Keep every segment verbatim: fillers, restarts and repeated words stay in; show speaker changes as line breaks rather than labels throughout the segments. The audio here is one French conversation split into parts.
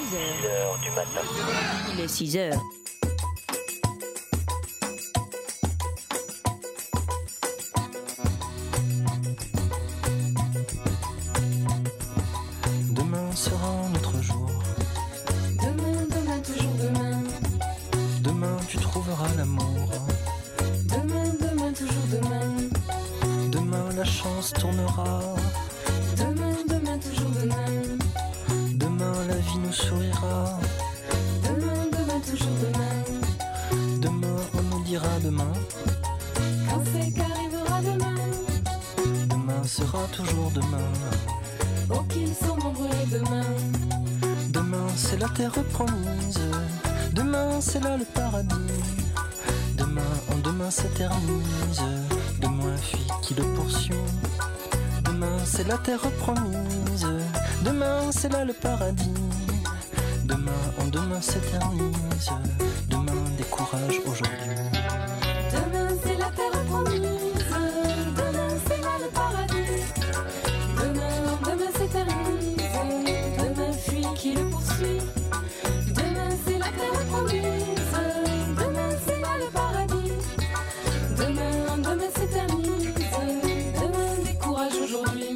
six heures du matin. Il est six heures.
Demain sera un autre jour.
Demain, demain, toujours demain.
Demain tu trouveras l'amour.
Demain, demain, toujours demain.
Demain la chance tournera.
Demain, demain, toujours demain.
Demain la vie nous sourira.
Demain, demain, toujours demain.
Demain on nous dira demain.
Quand c'est qu'arrivera demain.
Demain sera toujours demain.
Oh qu'ils sont nombreux demain.
Demain c'est la terre promise. Demain c'est là le paradis. Demain en demain s'éternise. Demain fuit qui le poursuit. Demain c'est la terre promise. Demain c'est là le paradis. Demain en demain s'éternise. Demain décourage aujourd'hui.
Demain c'est la terre promise. Demain c'est là le paradis. Demain en demain s'éternise. Demain fuit qui le poursuit. Demain c'est la terre promise. Demain c'est là le paradis. Demain en demain s'éternise. Demain décourage aujourd'hui.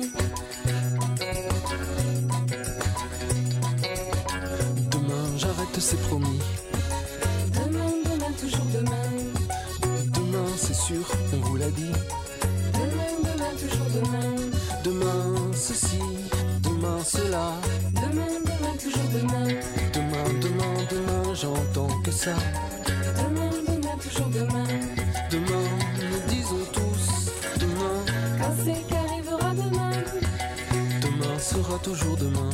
Demain j'arrête, c'est promis.
Demain, demain, toujours demain.
Demain c'est sûr, on vous l'a dit.
Demain, demain, toujours demain.
Demain ceci, demain cela.
Demain, demain, toujours demain.
Demain, demain, demain, j'entends que ça.
Demain, demain, toujours demain.
Demain, nous disons tous. Demain,
Quand c'est qu'arrivera demain.
demain sera toujours demain.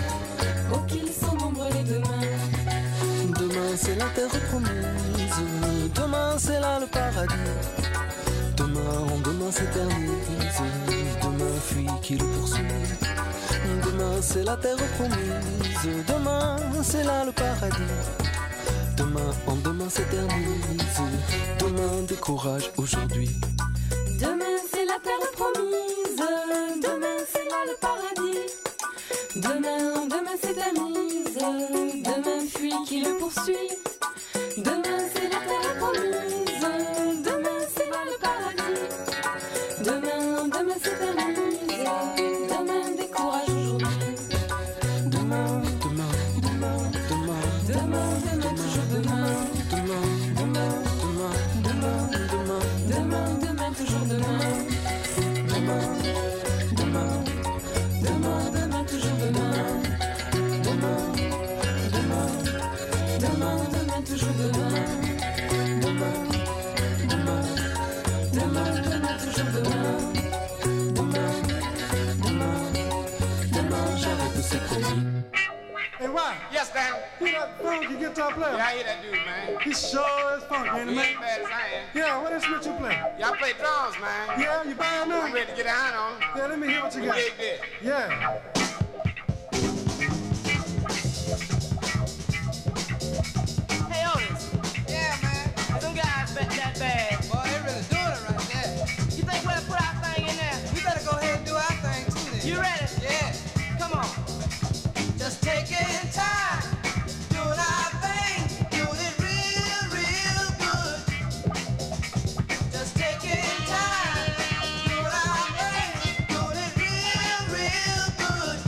Oh qu'ils sont nombreux les demain.
Demain c'est la terre promise. Demain c'est là le paradis. Demain en demain s'éternise. Demain fuit qui le poursuit. Demain c'est la terre promise. Demain c'est là le paradis. Demain en demain s'éternise. Demain décourage aujourd'hui.
Demain c'est la terre promise. Demain c'est là le paradis. Demain, demain s'éternise. Demain fuit qui le poursuit. Demain c'est la terre promise. Demain c'est là le paradis. Demain, demain s'éternise. Demain décourage aujourd'hui.
Demain, demain, demain, demain,
Demain, demain, toujours demain.
demain, demain, demain, demain, demain,
Demain, demain, toujours demain.
demain, demain,
Demain, demain, toujours demain.
demain, demain,
Demain, demain, toujours demain.
demain, demain,
Demain, demain, toujours demain.
demain, demain, demain, j'arrête, c'est promis.
Hey, Rock,
Yes, Dan.
hear that funky guitar player?
Yeah, I hear that dude, man.
He sure is funky, ain't
He
he,
ain't
man?
bad as I am.
Yeah, what instrument you play?
Y'all play drums, man.
Yeah, you buying
I'm
now?
ready to get a hand on.
Yeah, let me hear what you got.
Dig this.
Yeah.
Hey Otis,
Yeah, man.
them guys bet that bad.
Boy, they really doing it right there.
You think we'll put our thing in there?
We better go ahead and do our thing too then.
You ready?
Yeah.
Come on.
Just taking time, doing our thing, doing it real, real good. Just taking time, doing our thing, doing it real, real good.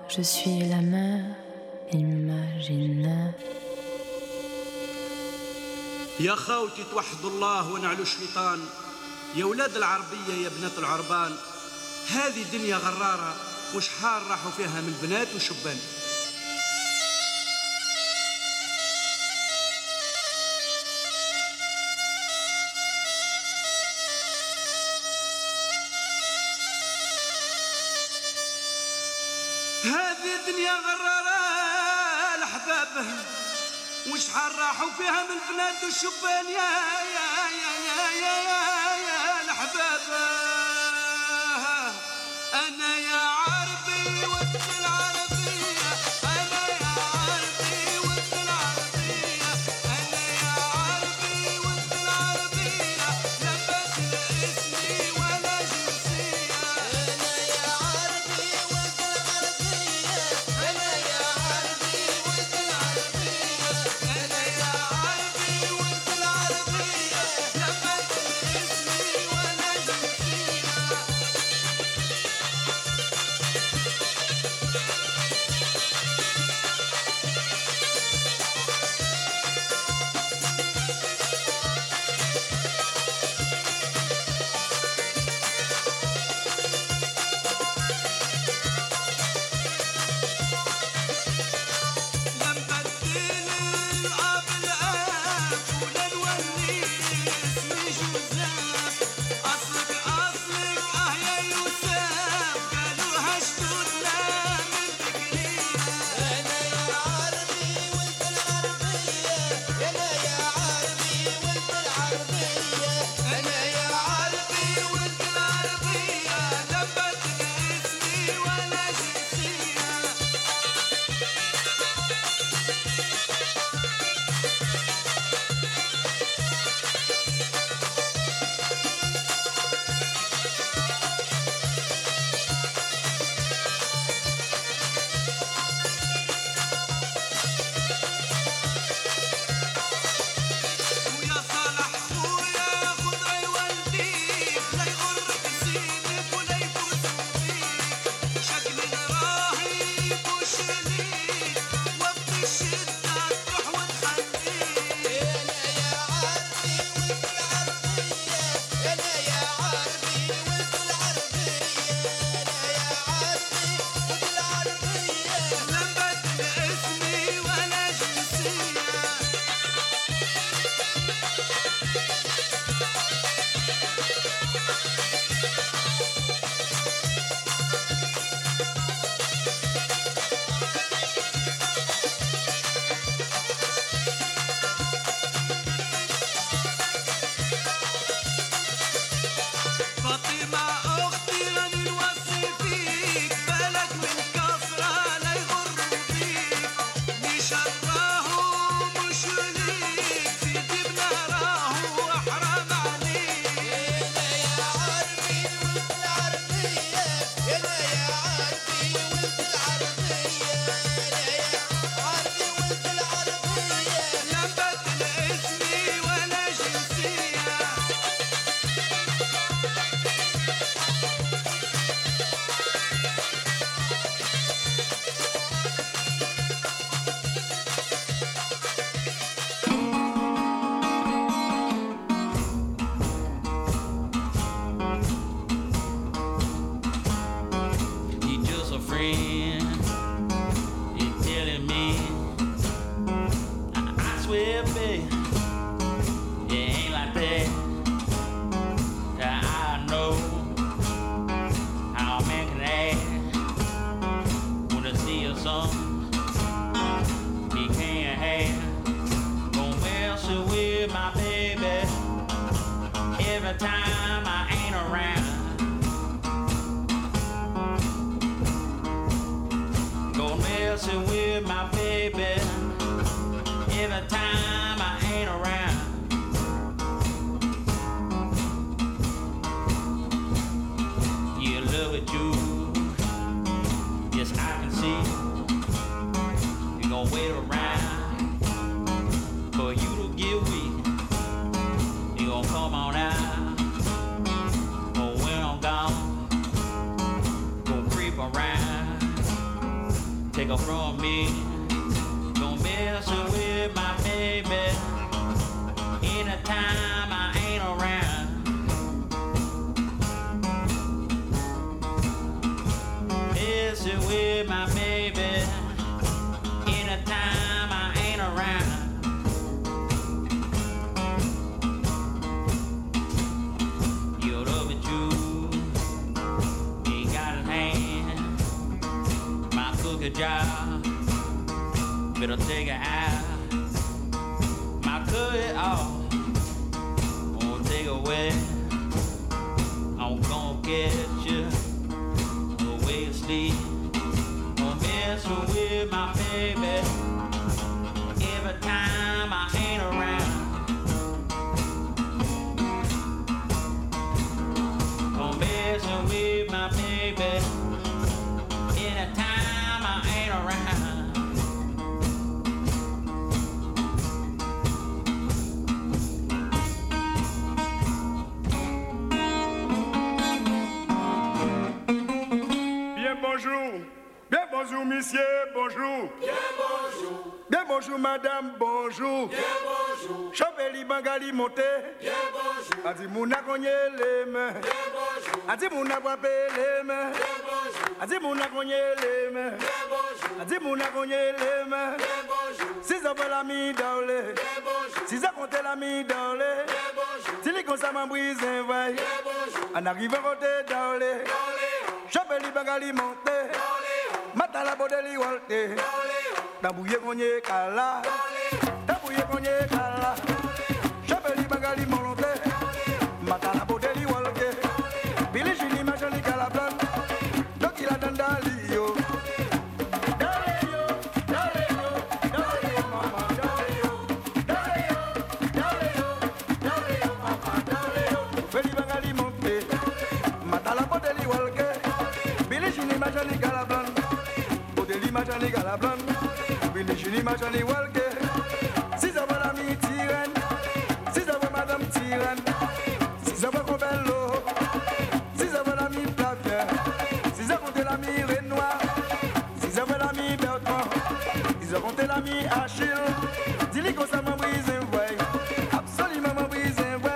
je suis la mer imaginaire.
يا خوتي توحدوا الله ونعلو الشيطان، يا ولاد العربية يا بنات العربان، هذه دنيا غرارة وشحال راحوا فيها من بنات وشبان. هذه دنيا غرارة الأحباب وشحال راحوا فيها من بنات والشبان يا يا يا يا يا يا, يا الأحباب. أنا يا عربي وانت العربية، أنا يا عربي وانت العربية، أنا يا عربي وانت العربية، لبت اسمي ولا جنسية. أنا يا عربي وانت العربية، أنا يا عربي وانت العربية، أنا يا عربي وانت العربية، لبت اسمي ولا جنسية.
Time I ain't around, go messing with my baby. Every time I ain't around, you love it, you. Yes, I can see you gon' wait around for you to get weak. You gon' come on out. Around, take her from me. Don't mess with my baby anytime I ain't around. Messing with my baby anytime I ain't around. You're loving you, he got his hand. My cookie job, better take it out. My cookie off, won't take away. I'm gonna get you away to sleep. Don't mess with my baby every time I ain't around. Don't mess with my baby anytime I ain't around.
Bonjour, bien bonjour monsieur, bonjour. Bien bonjour. Bien bonjour madame, bonjour. Bien bonjour. Chopeli Bangali monté. Bien bonjour. Adi mouna konye les mains. Bien bonjour. Adi mouna wape les mains. Bien bonjour. Adi mouna konye les mains. Bien bonjour. Adi mouna konye les mains. Bien bonjour. Si ça veut la mi daule. Bien bonjour. Si ça compte la mi daule. Bien bonjour. Si les consommateurs m'embrisent un vaille. Bien bonjour. En arrivant côté daule. Chopeli Bangali monté. Mata la bodeli walte. Dabouye konye kala. Dabouye konye kala. Chopeli Bangali monté. Mata la bodeli walte. Billy Jini Majani Calablan. Donc il a dandali yo. Dale yo, dale yo, dale yo mama, dale yo. Dale yo, dale yo, dale yo mama, dale yo. Chopeli Bangali monté. Mata la bodeli walte. Billy Jini Majani Calablan. Bodeli Majani Calablan. Billy Jini Majani Walke. Si ça va la mi tyran. Si ça va madame tyran. Si ça va Cobello. Si ça va la mi Plavien. Si ça compte la mi Renoir. Si ça va la mi Bertrand. Si ça compte la mi Achille. Dis-lui qu'on ça m'embrise un voile. Absolument m'embrise un voile.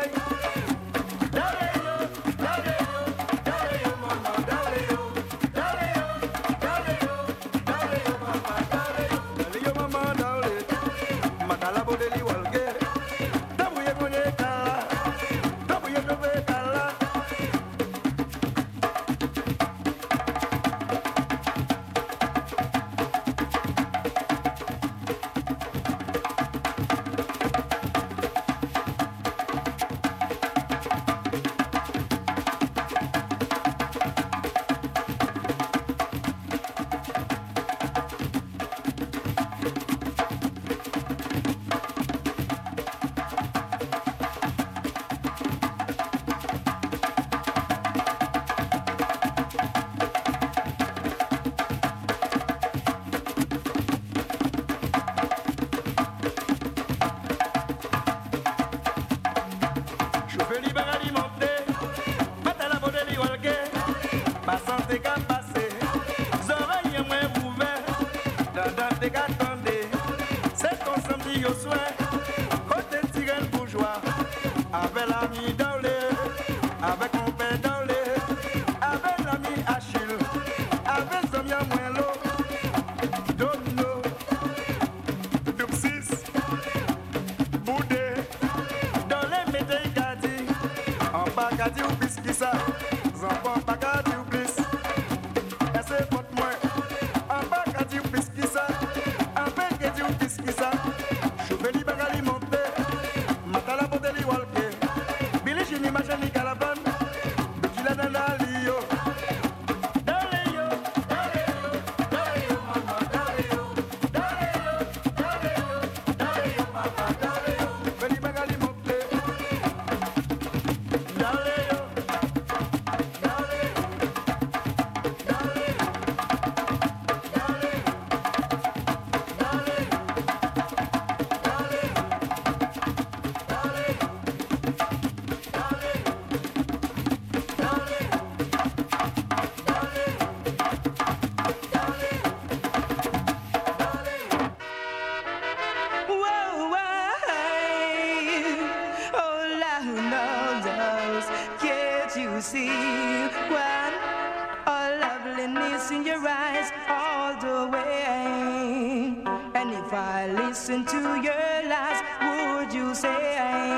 promise in your eyes all the way. And if I listen to your lies, would you say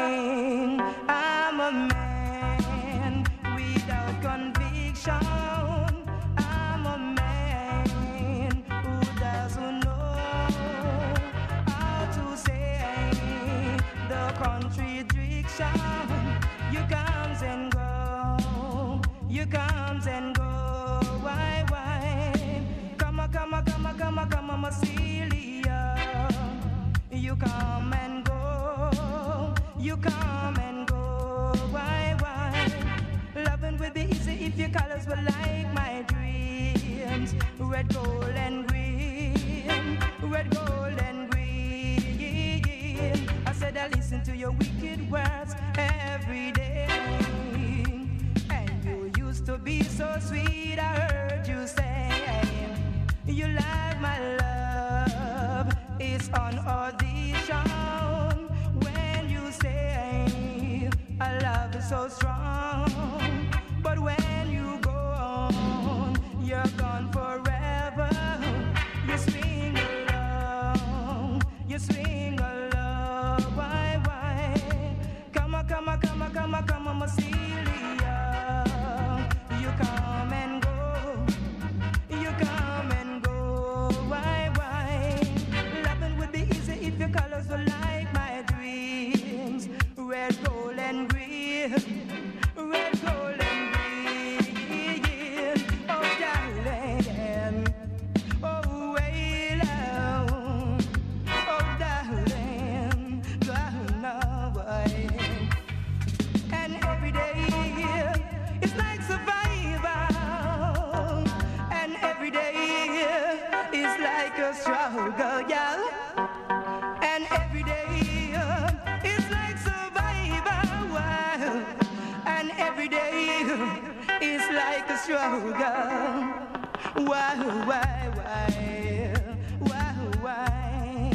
I'm a man without conviction? I'm a man who doesn't know how to say the contradiction. You comes and go, you comes and go. Why, why? Come on, come on, come on, come on, come on, Celia. You come and go, you come and go. Why, why? Loving will be easy if your colors were like my dreams. Red, gold, and green. Red, gold, and green. I said I listen to your wicked words every day. And you used to be so sweet, I heard you say you like my love, it's on audition. When you say our love is so strong, but when you go on, you're gone forever. You swing along, you swing along. Why, why? Come on, come on, come on, come on, come on, Celia. You come and go, you come and go. Why, why? Loving would be easy if your colors were like my dreams. Red, gold, and green. Red, gold, and green. Oh, darling. Oh, way down. Oh, darling. Darling, no way. And every day it's like survival. And every day is like a struggle, yeah. And every day is like survival. And every day is like a struggle. Why, why, why, why, why?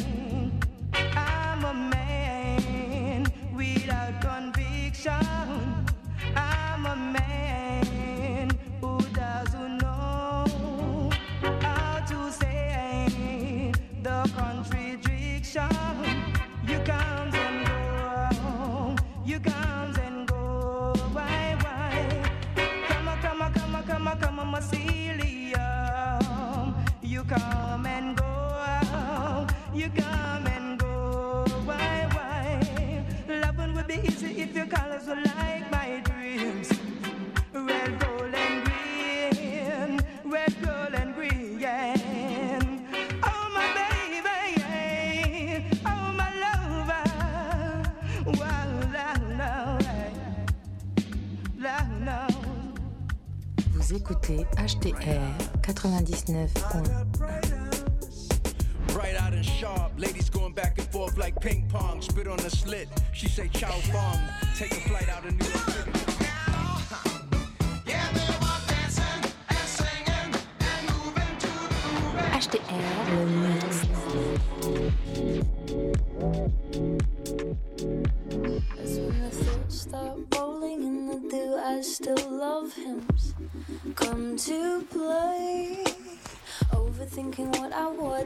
I'm a man without conviction. I'm a man who doesn't know how to say the contradiction. You comes and go, you comes and go. Why, why? Come on, come on, come on, come on, come on, Celia. You come and go, you come and go. Why, why? Loving would be easy if your colors were like my dreams. Red, gold, and green. Red, gold, and green, yeah. Oh, my baby, oh, my lover. Wow, la, la, la, la.
Vous écoutez H T R quatre-vingt-dix-neuf point un.
Bright out and sharp, ladies going back and forth like ping pong. Spit on the slit, she say chow fong. Take a flight out of New York City.
H T R, le mix.
As when the thoughts start rolling in the do I still love him come to play. Overthinking what I would